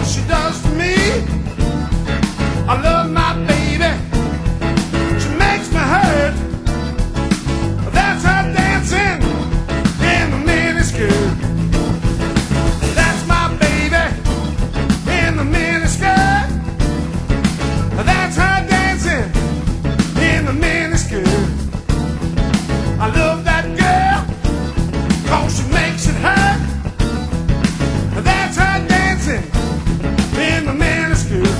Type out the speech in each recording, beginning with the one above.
she does to me. I love my baby. She makes me hurt. That's her dancing in the miniskirt. That's my baby in the miniskirt. That's her dancing in the miniskirt. I love that girl 'cause she makes it hurt. That's her dancing in the miniskirt.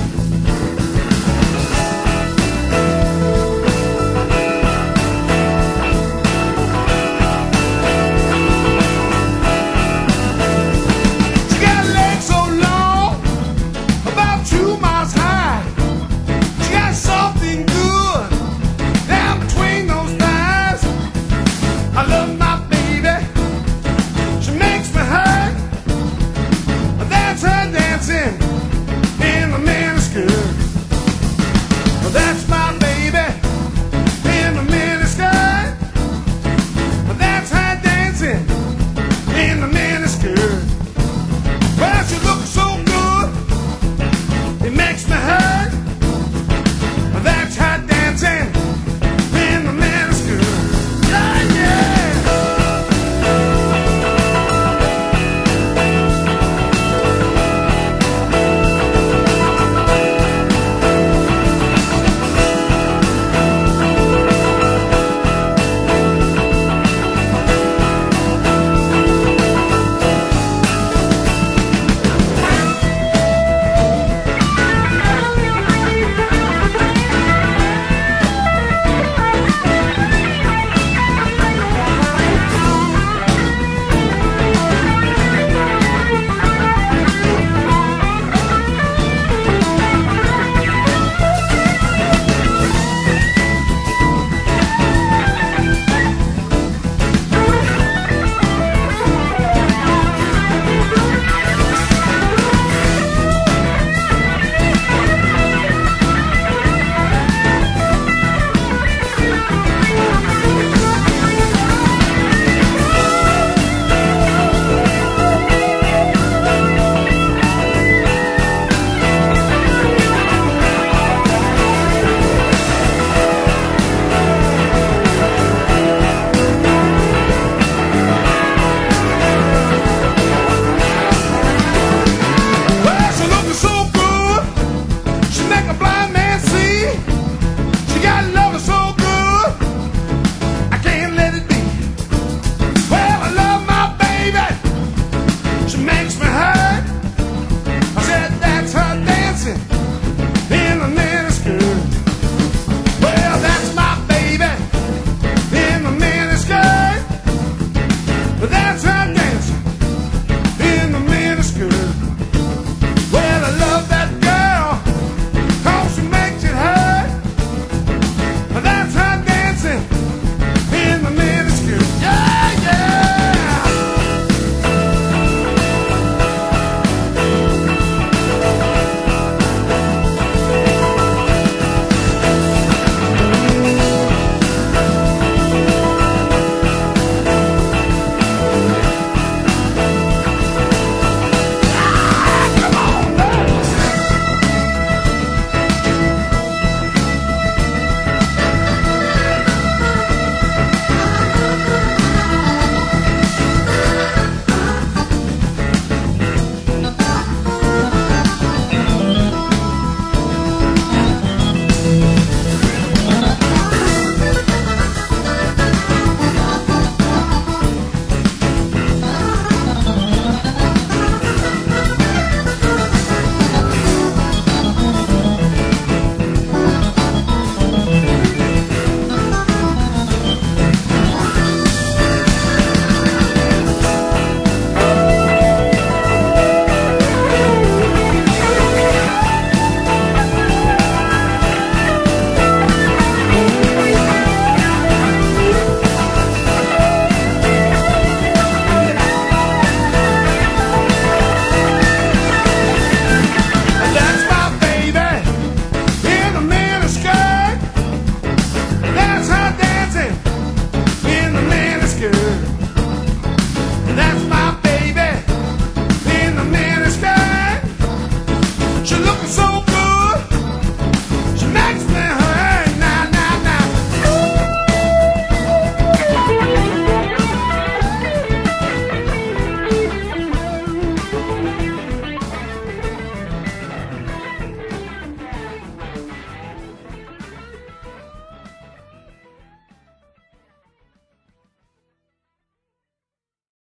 She got legs so long, about 2 miles high. She got something good down between those thighs. I love my baby. She makes me hurt. That's her dancing